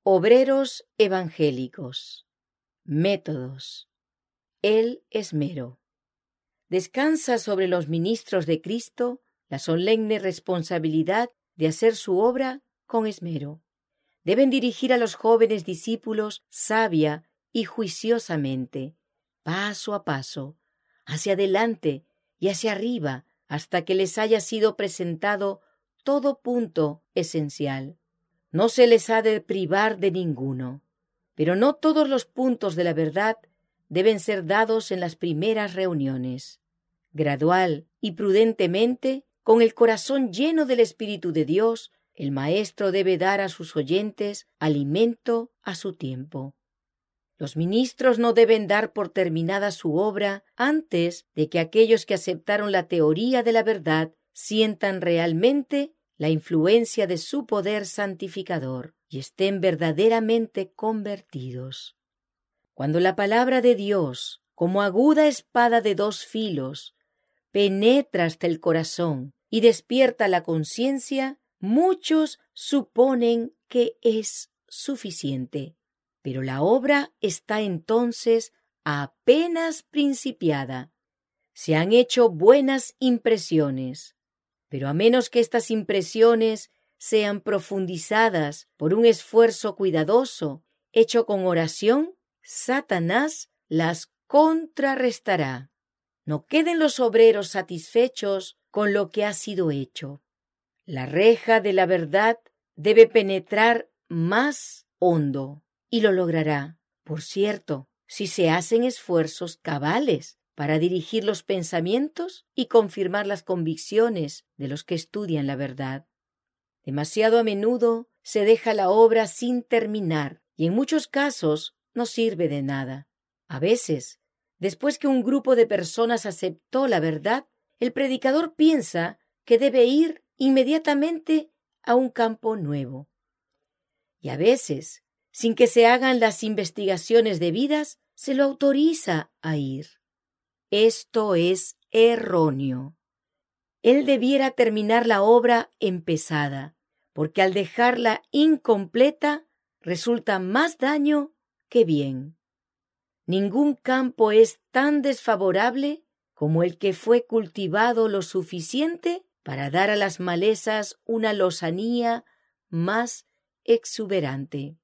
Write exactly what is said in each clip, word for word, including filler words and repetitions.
Obreros evangélicos. Métodos. El esmero. Descansa sobre los ministros de Cristo la solemne responsabilidad de hacer su obra con esmero. Deben dirigir a los jóvenes discípulos sabia y juiciosamente, paso a paso, hacia adelante y hacia arriba, hasta que les haya sido presentado todo punto esencial. No se les ha de privar de ninguno, pero no todos los puntos de la verdad deben ser dados en las primeras reuniones. Gradual y prudentemente, con el corazón lleno del Espíritu de Dios, el maestro debe dar a sus oyentes alimento a su tiempo. Los ministros no deben dar por terminada su obra antes de que aquellos que aceptaron la teoría de la verdad sientan realmente la influencia de su poder santificador y estén verdaderamente convertidos. Cuando la palabra de Dios, como aguda espada de dos filos, penetra hasta el corazón y despierta la conciencia, muchos suponen que es suficiente, pero la obra está entonces apenas principiada. Se han hecho buenas impresiones, pero a menos que estas impresiones sean profundizadas por un esfuerzo cuidadoso, hecho con oración, Satanás las contrarrestará. No queden los obreros satisfechos con lo que ha sido hecho. La reja de la verdad debe penetrar más hondo, y lo logrará, por cierto, si se hacen esfuerzos cabales para dirigir los pensamientos y confirmar las convicciones de los que estudian la verdad. Demasiado a menudo se deja la obra sin terminar y en muchos casos no sirve de nada. A veces, después que un grupo de personas aceptó la verdad, el predicador piensa que debe ir inmediatamente a un campo nuevo. Y a veces, sin que se hagan las investigaciones debidas, se lo autoriza a ir. Esto es erróneo. Él debiera terminar la obra empezada, porque al dejarla incompleta resulta más daño que bien. Ningún campo es tan desfavorable como el que fue cultivado lo suficiente para dar a las malezas una lozanía más exuberante.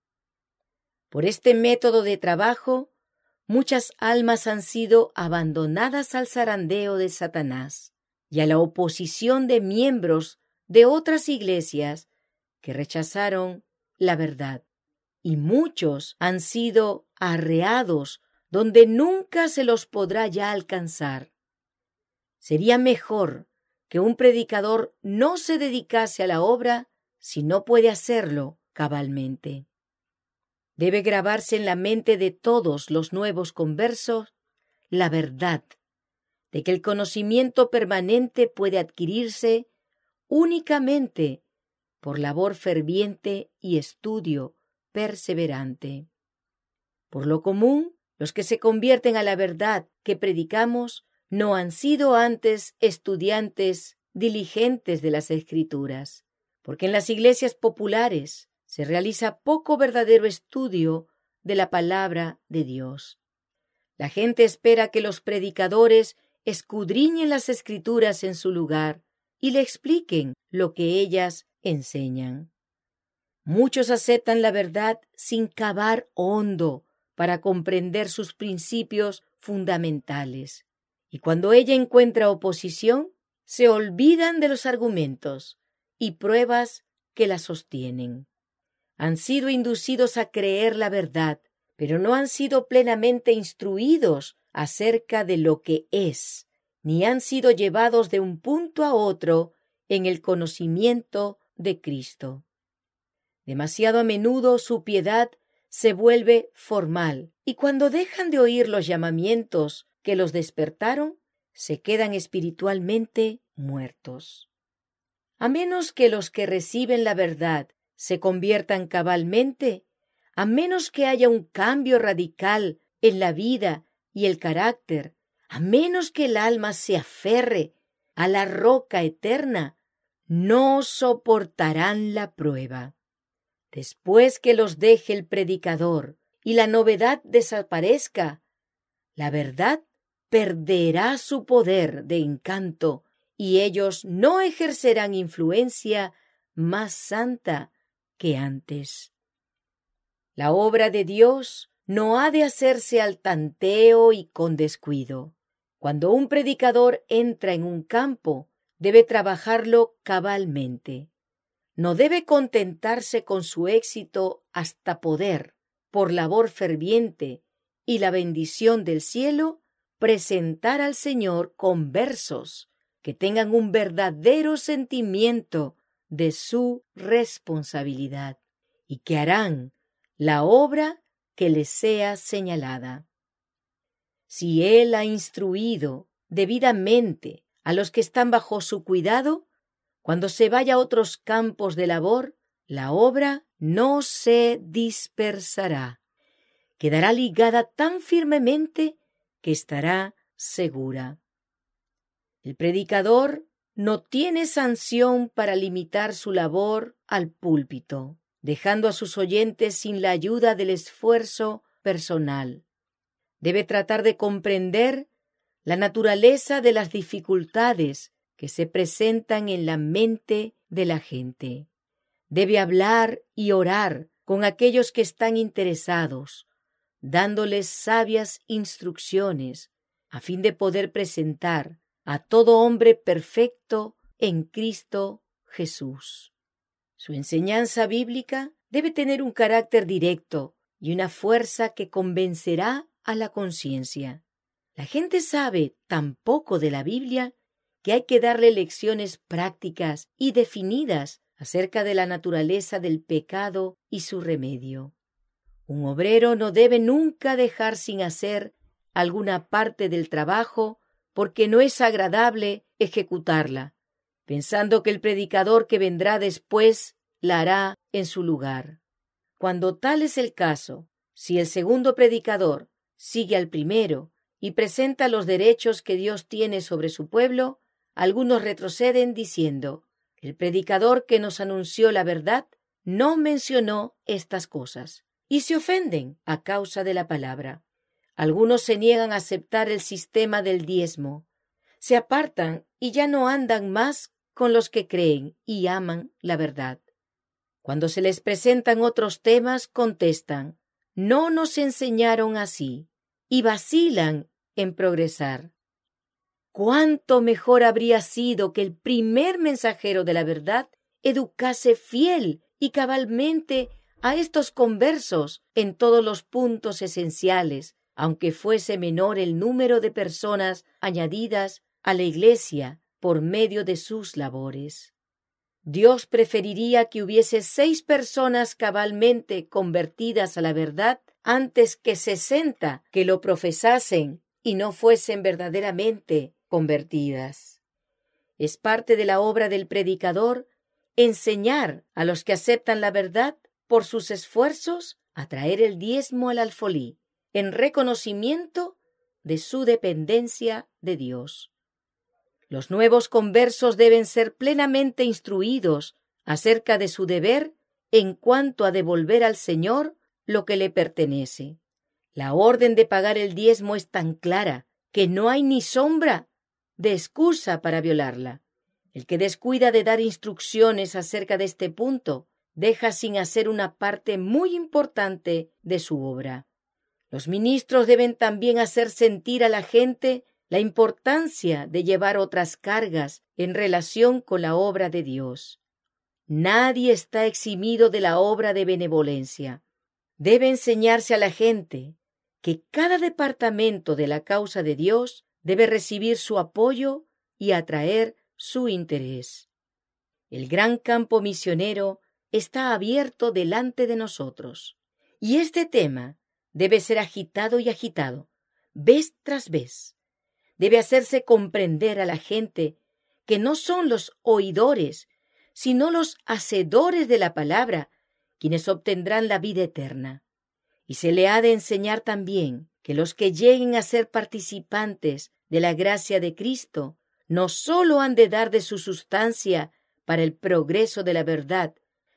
Por este método de trabajo, muchas almas han sido abandonadas al zarandeo de Satanás y a la oposición de miembros de otras iglesias que rechazaron la verdad, y muchos han sido arreados donde nunca se los podrá ya alcanzar. Sería mejor que un predicador no se dedicase a la obra si no puede hacerlo cabalmente. Debe grabarse en la mente de todos los nuevos conversos la verdad de que el conocimiento permanente puede adquirirse únicamente por labor ferviente y estudio perseverante. Por lo común, los que se convierten a la verdad que predicamos no han sido antes estudiantes diligentes de las Escrituras, porque en las iglesias populares se realiza poco verdadero estudio de la palabra de Dios. La gente espera que los predicadores escudriñen las Escrituras en su lugar y le expliquen lo que ellas enseñan. Muchos aceptan la verdad sin cavar hondo para comprender sus principios fundamentales, y cuando ella encuentra oposición, se olvidan de los argumentos y pruebas que la sostienen. Han sido inducidos a creer la verdad, pero no han sido plenamente instruidos acerca de lo que es, ni han sido llevados de un punto a otro en el conocimiento de Cristo. Demasiado a menudo su piedad se vuelve formal, y cuando dejan de oír los llamamientos que los despertaron, se quedan espiritualmente muertos. A menos que los que reciben la verdad se conviertan cabalmente, a menos que haya un cambio radical en la vida y el carácter, a menos que el alma se aferre a la roca eterna, no soportarán la prueba. Después que los deje el predicador y la novedad desaparezca, la verdad perderá su poder de encanto y ellos no ejercerán influencia más santa que antes. La obra de Dios no ha de hacerse al tanteo y con descuido. Cuando un predicador entra en un campo, debe trabajarlo cabalmente. No debe contentarse con su éxito hasta poder, por labor ferviente y la bendición del cielo, presentar al Señor conversos que tengan un verdadero sentimiento de su responsabilidad y que harán la obra que les sea señalada. Si Él ha instruido debidamente a los que están bajo su cuidado, cuando se vaya a otros campos de labor, la obra no se dispersará. Quedará ligada tan firmemente que estará segura. El predicador no tiene sanción para limitar su labor al púlpito, dejando a sus oyentes sin la ayuda del esfuerzo personal. Debe tratar de comprender la naturaleza de las dificultades que se presentan en la mente de la gente. Debe hablar y orar con aquellos que están interesados, dándoles sabias instrucciones a fin de poder presentar a todo hombre perfecto en Cristo Jesús. Su enseñanza bíblica debe tener un carácter directo y una fuerza que convencerá a la conciencia. La gente sabe tan poco de la Biblia que hay que darle lecciones prácticas y definidas acerca de la naturaleza del pecado y su remedio. Un obrero no debe nunca dejar sin hacer alguna parte del trabajo porque no es agradable ejecutarla, pensando que el predicador que vendrá después la hará en su lugar. Cuando tal es el caso, si el segundo predicador sigue al primero y presenta los derechos que Dios tiene sobre su pueblo, algunos retroceden diciendo: el predicador que nos anunció la verdad no mencionó estas cosas, y se ofenden a causa de la palabra. Algunos se niegan a aceptar el sistema del diezmo, se apartan y ya no andan más con los que creen y aman la verdad. Cuando se les presentan otros temas, contestan: no nos enseñaron así, y vacilan en progresar. ¿Cuánto mejor habría sido que el primer mensajero de la verdad educase fiel y cabalmente a estos conversos en todos los puntos esenciales, aunque fuese menor el número de personas añadidas a la Iglesia por medio de sus labores? Dios preferiría que hubiese seis personas cabalmente convertidas a la verdad antes que sesenta que lo profesasen y no fuesen verdaderamente convertidas. Es parte de la obra del predicador enseñar a los que aceptan la verdad por sus esfuerzos a traer el diezmo al alfolí, en reconocimiento de su dependencia de Dios. Los nuevos conversos deben ser plenamente instruidos acerca de su deber en cuanto a devolver al Señor lo que le pertenece. La orden de pagar el diezmo es tan clara que no hay ni sombra de excusa para violarla. El que descuida de dar instrucciones acerca de este punto deja sin hacer una parte muy importante de su obra. Los ministros deben también hacer sentir a la gente la importancia de llevar otras cargas en relación con la obra de Dios. Nadie está eximido de la obra de benevolencia. Debe enseñarse a la gente que cada departamento de la causa de Dios debe recibir su apoyo y atraer su interés. El gran campo misionero está abierto delante de nosotros, y este tema debe ser agitado y agitado, vez tras vez. Debe hacerse comprender a la gente que no son los oidores, sino los hacedores de la palabra quienes obtendrán la vida eterna. Y se le ha de enseñar también que los que lleguen a ser participantes de la gracia de Cristo no sólo han de dar de su sustancia para el progreso de la verdad,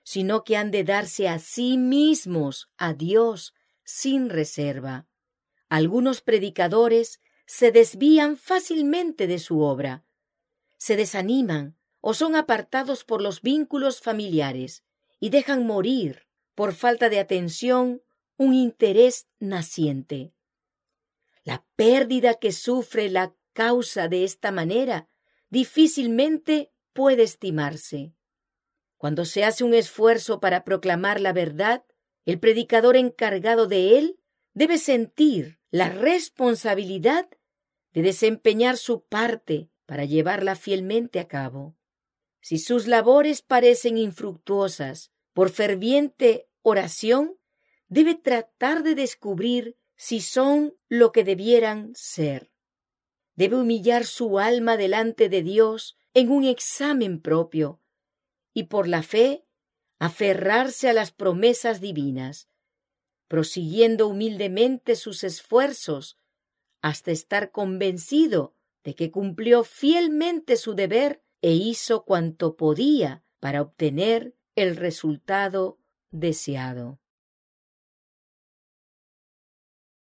sino que han de darse a sí mismos a Dios sin reserva. Algunos predicadores se desvían fácilmente de su obra, se desaniman o son apartados por los vínculos familiares y dejan morir, por falta de atención, un interés naciente. La pérdida que sufre la causa de esta manera difícilmente puede estimarse. Cuando se hace un esfuerzo para proclamar la verdad, el predicador encargado de él debe sentir la responsabilidad de desempeñar su parte para llevarla fielmente a cabo. Si sus labores parecen infructuosas, por ferviente oración, debe tratar de descubrir si son lo que debieran ser. Debe humillar su alma delante de Dios en un examen propio y por la fe aferrarse a las promesas divinas, prosiguiendo humildemente sus esfuerzos hasta estar convencido de que cumplió fielmente su deber e hizo cuanto podía para obtener el resultado deseado.